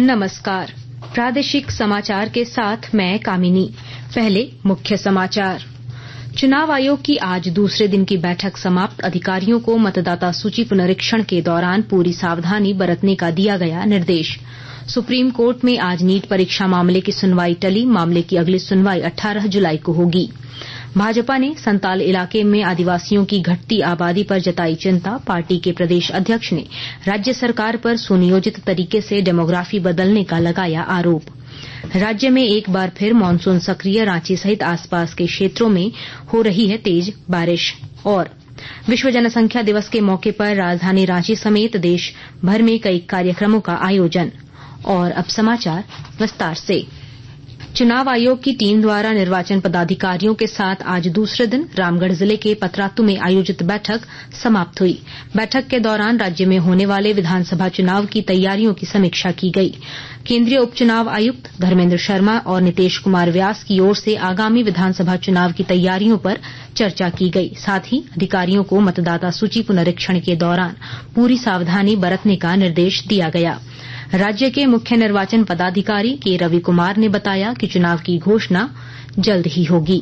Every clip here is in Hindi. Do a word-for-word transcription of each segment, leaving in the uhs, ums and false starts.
नमस्कार। प्रादेशिक समाचार के साथ मैं कामिनी। पहले मुख्य समाचार। चुनाव आयोग की आज दूसरे दिन की बैठक समाप्त। अधिकारियों को मतदाता सूची पुनरीक्षण के दौरान पूरी सावधानी बरतने का दिया गया निर्देश। सुप्रीम कोर्ट में आज नीट परीक्षा मामले की सुनवाई टली। मामले की अगली सुनवाई अठारह जुलाई को होगी। भाजपा ने संताल इलाके में आदिवासियों की घटती आबादी पर जताई चिंता। पार्टी के प्रदेश अध्यक्ष ने राज्य सरकार पर सुनियोजित तरीके से डेमोग्राफी बदलने का लगाया आरोप। राज्य में एक बार फिर मानसून सक्रिय। रांची सहित आसपास के क्षेत्रों में हो रही है तेज बारिश। और विश्व जनसंख्या दिवस के मौके पर राजधानी रांची समेत देश भर में कई कार्यक्रमों का आयोजन। और अब समाचार विस्तार से। चुनाव आयोग की टीम द्वारा निर्वाचन पदाधिकारियों के साथ आज दूसरे दिन रामगढ़ जिले के पतरातू में आयोजित बैठक समाप्त हुई। बैठक के दौरान राज्य में होने वाले विधानसभा चुनाव की तैयारियों की समीक्षा की गई। केंद्रीय उपचुनाव आयुक्त धर्मेंद्र शर्मा और नीतीश कुमार व्यास की ओर से आगामी विधानसभा चुनाव की तैयारियों पर चर्चा की गई। साथ ही अधिकारियों को मतदाता सूची पुनरीक्षण के दौरान पूरी सावधानी बरतने का निर्देश दिया गया। राज्य के मुख्य निर्वाचन पदाधिकारी के रवि कुमार ने बताया कि चुनाव की घोषणा जल्द ही होगी।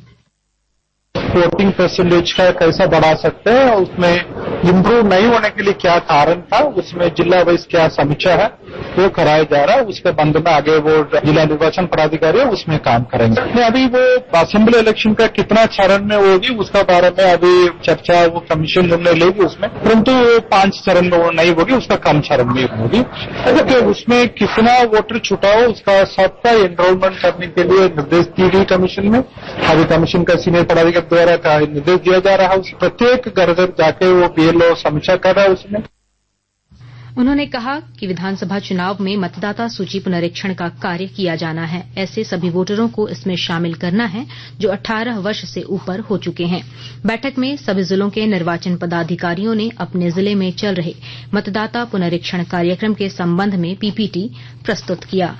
वोटिंग परसेंटेज का कैसा बढ़ा सकते हैं और उसमें इम्प्रूव नहीं होने के लिए क्या कारण था, उसमें जिला वाइज क्या समीक्षा है वो कराया जा रहा है। उसके बंद में आगे वो जिला निर्वाचन पदाधिकारी है उसमें काम करेंगे। अभी वो असेंबली इलेक्शन का कितना चरण में होगी उसका बारे में अभी चर्चा वो कमीशन निर्णय लेगी उसमें, परंतु पांच चरण में वो नहीं होगी, उसका कम चरण में होगी। तो उसमें कितना वोटर छुटा हो उसका सबका एनरोलमेंट करने के लिए निर्देश दी गई कमीशन में। अभी कमीशन का सीनियर पदाधिकारी द्वारा का निर्देश दिया जा रहा है। प्रत्येक घर घर जाके वो बीएलओ समीक्षा कर रहा है उसमें। उन्होंने कहा कि विधानसभा चुनाव में मतदाता सूची पुनरीक्षण का कार्य किया जाना है। ऐसे सभी वोटरों को इसमें शामिल करना है जो अठारह वर्ष से ऊपर हो चुके हैं। बैठक में सभी जिलों के निर्वाचन पदाधिकारियों ने अपने जिले में चल रहे मतदाता पुनरीक्षण कार्यक्रम के संबंध में पीपीटी प्रस्तुत किया।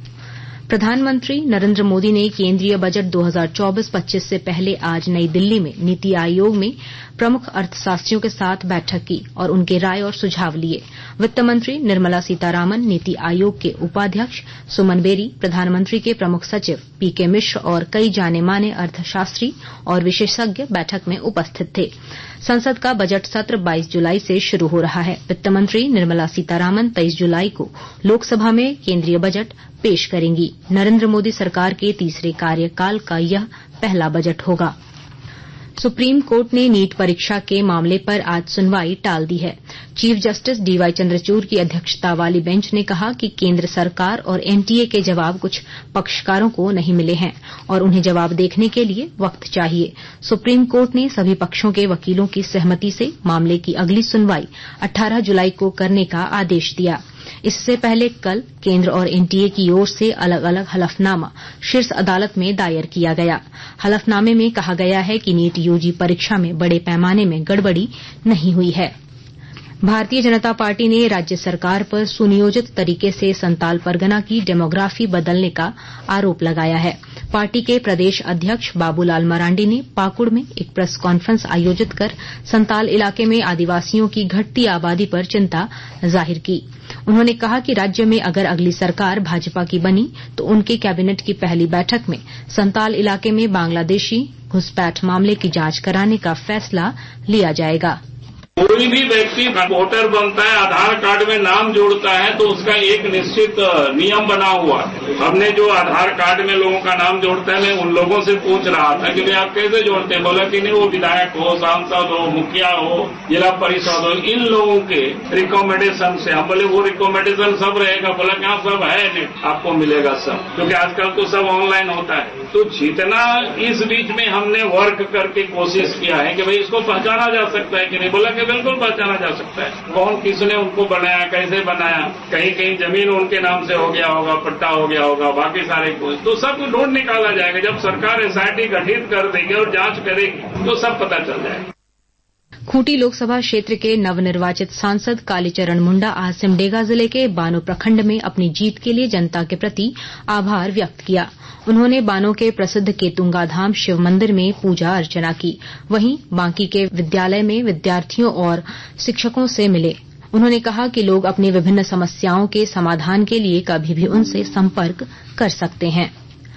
प्रधानमंत्री नरेंद्र मोदी ने केंद्रीय बजट दो हज़ार चौबीस पच्चीस से पहले आज नई दिल्ली में नीति आयोग में प्रमुख अर्थशास्त्रियों के साथ बैठक की और उनके राय और सुझाव लिए। वित्त मंत्री निर्मला सीतारामन, नीति आयोग के उपाध्यक्ष सुमन बेरी, प्रधानमंत्री के प्रमुख सचिव पीके मिश्र और कई जाने माने अर्थशास्त्री और विशेषज्ञ बैठक में उपस्थित थे। संसद का बजट सत्र बाईस जुलाई से शुरू हो रहा है। वित्त मंत्री निर्मला सीतारामन तेईस जुलाई को लोकसभा में केंद्रीय बजट पेश करेंगी। नरेंद्र मोदी सरकार के तीसरे कार्यकाल का यह पहला बजट होगा। सुप्रीम कोर्ट ने नीट परीक्षा के मामले पर आज सुनवाई टाल दी है। चीफ जस्टिस डीवाई चंद्रचूड़ की अध्यक्षता वाली बेंच ने कहा कि केंद्र सरकार और एनटीए के जवाब कुछ पक्षकारों को नहीं मिले हैं और उन्हें जवाब देखने के लिए वक्त चाहिए। सुप्रीम कोर्ट ने सभी पक्षों के वकीलों की सहमति से मामले की अगली सुनवाई अठारह जुलाई को करने का आदेश दिया। इससे पहले कल केंद्र और एनटीए की ओर से अलग अलग हलफनामा शीर्ष अदालत में दायर किया गया। हलफनामे में कहा गया है कि नीट यूजी परीक्षा में बड़े पैमाने में गड़बड़ी नहीं हुई है। भारतीय जनता पार्टी ने राज्य सरकार पर सुनियोजित तरीके से संताल परगना की डेमोग्राफी बदलने का आरोप लगाया है। पार्टी के प्रदेश अध्यक्ष बाबूलाल मरांडी ने पाकुड़ में एक प्रेस कॉन्फ्रेंस आयोजित कर संताल इलाके में आदिवासियों की घटती आबादी पर चिंता जाहिर की। उन्होंने कहा कि राज्य में अगर अगली सरकार भाजपा की बनी तो उनके कैबिनेट की पहली बैठक में संताल इलाके में बांग्लादेशी घुसपैठ मामले की जांच कराने का फैसला लिया जाएगा। कोई भी व्यक्ति वोटर बनता है, आधार कार्ड में नाम जोड़ता है तो उसका एक निश्चित नियम बना हुआ है। हमने जो आधार कार्ड में लोगों का नाम जोड़ते हैं, मैं उन लोगों से पूछ रहा था कि भाई आप कैसे जोड़ते हैं? बोला कि नहीं, वो विधायक हो, सांसद हो, मुखिया हो, जिला परिषद हो, इन लोगों के रिकमेंडेशन से। हम बोले वो रिकमेंडेशन सब रहेगा? बोला कि हाँ सब है, नहीं आपको मिलेगा सब, क्योंकि आजकल तो सब ऑनलाइन होता है। तो जितना इस बीच में हमने वर्क करके कोशिश किया है कि भाई इसको पहचाना जा सकता है कि नहीं, बोला बिल्कुल पहचाना जा सकता है। कौन किसने उनको बनाया, कैसे बनाया, कहीं कहीं जमीन उनके नाम से हो गया होगा, पट्टा हो गया होगा, बाकी सारे कुछ तो सब ढूंढ निकाला जाएगा। जब सरकार एसआईटी गठित कर देगी और जांच करेगी तो सब पता चल जाएगा। खूंटी लोकसभा क्षेत्र के नवनिर्वाचित सांसद कालीचरण मुंडा आज सिमडेगा जिले के बानो प्रखंड में अपनी जीत के लिए जनता के प्रति आभार व्यक्त किया। उन्होंने बानो के प्रसिद्ध केतुंगा धाम शिव मंदिर में पूजा अर्चना की। वहीं बांकी के विद्यालय में विद्यार्थियों और शिक्षकों से मिले। उन्होंने कहा कि लोग अपनी विभिन्न समस्याओं के समाधान के लिए कभी भी उनसे संपर्क कर सकते हैं।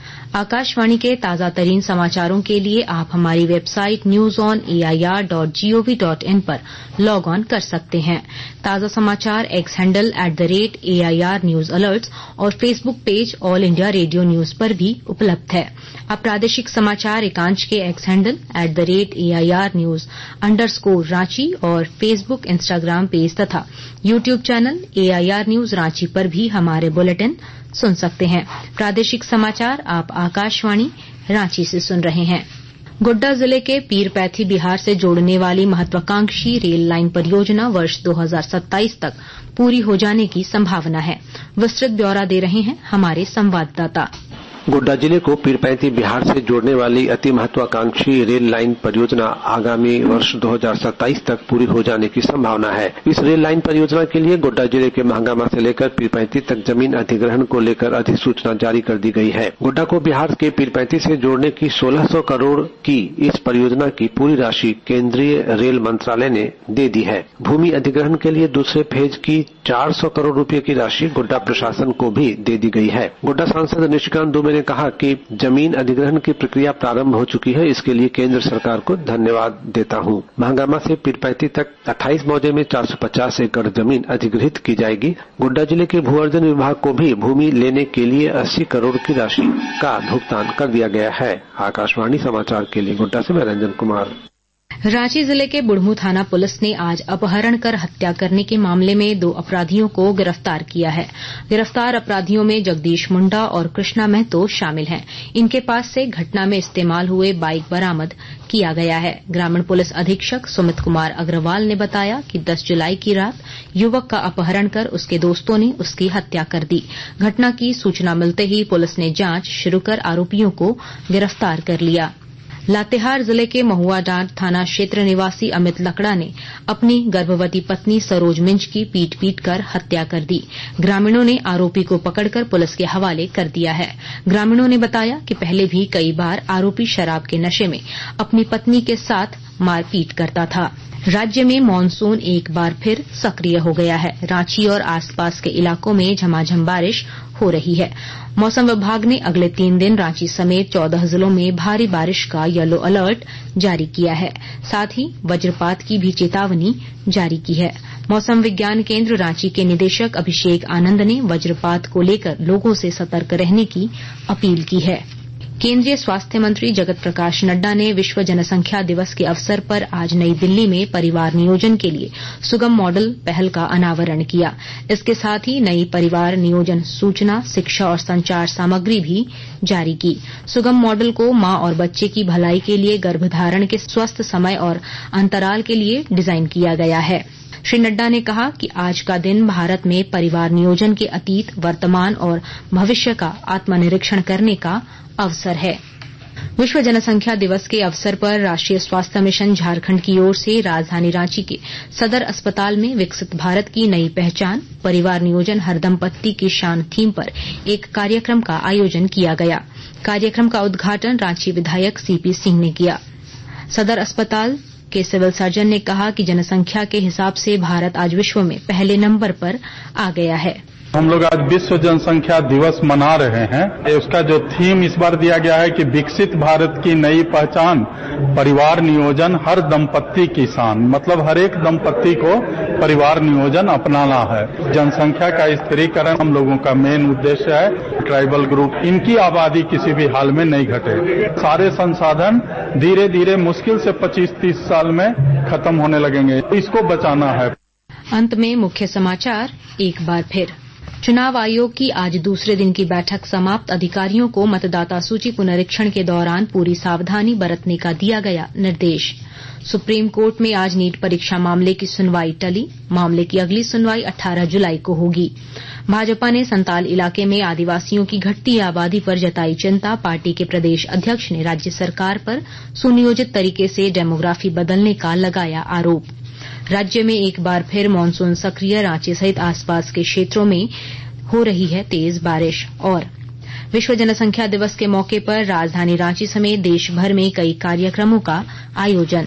आकाशवाणी के ताजा तरीन समाचारों के लिए आप हमारी website news on A I R dot G O V dot in पर लॉग ऑन कर सकते हैं। ताजा समाचार X handle at the rate A I R news alerts और Facebook page All India Radio news पर भी उपलब्ध है। अब प्रादेशिक समाचार एकांश के X handle at the rate A I R news underscore Ranchi और फेसबुक इंस्टाग्राम पेज तथा YouTube channel A I R news Ranchi पर भी हमारे बुलेटिन सुन सकते हैं। प्रादेशिक समाचार आप आकाशवाणी रांची से सुन रहे हैं। गोड्डा जिले के पीरपैंती बिहार से जोड़ने वाली महत्वाकांक्षी रेल लाइन परियोजना वर्ष दो हज़ार सत्ताईस तक पूरी हो जाने की संभावना है। विस्तृत ब्यौरा दे रहे हैं हमारे संवाददाता। गोड्डा जिले को पीरपैंती बिहार से जोड़ने वाली अति महत्वाकांक्षी रेल लाइन परियोजना आगामी वर्ष दो हज़ार सत्ताईस तक पूरी हो जाने की संभावना है। इस रेल लाइन परियोजना के लिए गोड्डा जिले के महागामा से लेकर पीरपैंती तक जमीन अधिग्रहण को लेकर अधिसूचना जारी कर दी गई है। गोड्डा को बिहार के पीरपैंती से जोड़ने की सोलह सौ करोड़ की इस परियोजना की पूरी राशि केंद्रीय रेल मंत्रालय ने दे दी है। भूमि अधिग्रहण के लिए दूसरे फेज की चार सौ करोड़ रुपए की राशि गोड्डा प्रशासन को भी दे दी गई है। गोड्डा सांसद निशिकांत दुबे ने कहा कि जमीन अधिग्रहण की प्रक्रिया प्रारंभ हो चुकी है। इसके लिए केंद्र सरकार को धन्यवाद देता हूं। महागामा से पीरपैंती तक अट्ठाईस मौजे में चार सौ पचास एकड़ जमीन अधिग्रहित की जाएगी। गोड्डा जिले के भू अर्जन विभाग को भी भूमि लेने के लिए अस्सी करोड़ की राशि का भुगतान कर दिया गया है। आकाशवाणी समाचार के लिए गोड्डा से मैं रंजन कुमार। रांची जिले के बुढ़मू थाना पुलिस ने आज अपहरण कर हत्या करने के मामले में दो अपराधियों को गिरफ्तार किया है। गिरफ्तार अपराधियों में जगदीश मुंडा और कृष्णा महतो शामिल हैं। इनके पास से घटना में इस्तेमाल हुए बाइक बरामद किया गया है। ग्रामीण पुलिस अधीक्षक सुमित कुमार अग्रवाल ने बताया कि दस जुलाई की रात युवक का अपहरण कर उसके दोस्तों ने उसकी हत्या कर दी। घटना की सूचना मिलते ही पुलिस ने जांच शुरू कर आरोपियों को गिरफ्तार कर लिया। लातेहार जिले के महुआडांड थाना क्षेत्र निवासी अमित लकड़ा ने अपनी गर्भवती पत्नी सरोज मिंज की पीट पीट कर हत्या कर दी। ग्रामीणों ने आरोपी को पकड़कर पुलिस के हवाले कर दिया है। ग्रामीणों ने बताया कि पहले भी कई बार आरोपी शराब के नशे में अपनी पत्नी के साथ मारपीट करता था। राज्य में मानसून एक बार फिर सक्रिय हो गया है। रांची और आसपास के इलाकों में झमाझम बारिश हो रही है। मौसम विभाग ने अगले तीन दिन रांची समेत चौदह जिलों में भारी बारिश का येलो अलर्ट जारी किया है। साथ ही वज्रपात की भी चेतावनी जारी की है। मौसम विज्ञान केंद्र रांची के निदेशक अभिषेक आनंद ने वज्रपात को लेकर लोगों से सतर्क रहने की अपील की है। केंद्रीय स्वास्थ्य मंत्री जगत प्रकाश नड्डा ने विश्व जनसंख्या दिवस के अवसर पर आज नई दिल्ली में परिवार नियोजन के लिए सुगम मॉडल पहल का अनावरण किया। इसके साथ ही नई परिवार नियोजन सूचना, शिक्षा और संचार सामग्री भी जारी की। सुगम मॉडल को मां और बच्चे की भलाई के लिए गर्भधारण के स्वस्थ समय और अंतराल के लिए डिजाइन किया गया है। श्री नड्डा ने कहा कि आज का दिन भारत में परिवार नियोजन के अतीत, वर्तमान और भविष्य का आत्मनिरीक्षण करने का अवसर है। विश्व जनसंख्या दिवस के अवसर पर राष्ट्रीय स्वास्थ्य मिशन झारखंड की ओर से राजधानी रांची के सदर अस्पताल में विकसित भारत की नई पहचान परिवार नियोजन हर दंपत्ति की शान थीम पर एक कार्यक्रम का आयोजन किया गया। कार्यक्रम का उद्घाटन रांची विधायक सीपी सिंह ने किया। सदर अस्पताल के सिविल सर्जन ने कहा कि जनसंख्या के हिसाब से भारत आज विश्व में पहले नंबर पर आ गया है। हम लोग आज विश्व जनसंख्या दिवस मना रहे हैं। उसका जो थीम इस बार दिया गया है कि विकसित भारत की नई पहचान परिवार नियोजन हर दंपत्ति की शान, मतलब हर एक दंपत्ति को परिवार नियोजन अपनाना है। जनसंख्या का स्थिरीकरण हम लोगों का मेन उद्देश्य है। ट्राइबल ग्रुप, इनकी आबादी किसी भी हाल में नहीं घटे। सारे संसाधन धीरे धीरे मुश्किल से पच्चीस तीस साल में खत्म होने लगेंगे, इसको बचाना है। अंत में मुख्य समाचार एक बार फिर। चुनाव आयोग की आज दूसरे दिन की बैठक समाप्त। अधिकारियों को मतदाता सूची पुनरीक्षण के दौरान पूरी सावधानी बरतने का दिया गया निर्देश। सुप्रीम कोर्ट में आज नीट परीक्षा मामले की सुनवाई टली। मामले की अगली सुनवाई अठारह जुलाई को होगी। भाजपा ने संताल इलाके में आदिवासियों की घटती आबादी पर जताई चिंता। पार्टी के प्रदेश अध्यक्ष ने राज्य सरकार पर सुनियोजित तरीके से डेमोग्राफी बदलने का लगाया आरोप। राज्य में एक बार फिर मानसून सक्रिय। रांची सहित आसपास के क्षेत्रों में हो रही है तेज बारिश। और विश्व जनसंख्या दिवस के मौके पर राजधानी रांची समेत देश भर में कई कार्यक्रमों का आयोजन।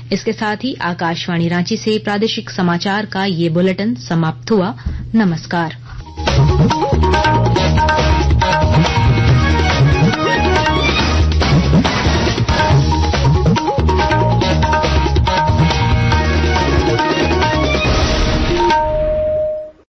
इसके साथ ही आकाशवाणी रांची से प्रादेशिक समाचार का ये बुलेटिन समाप्त हुआ। नमस्कार।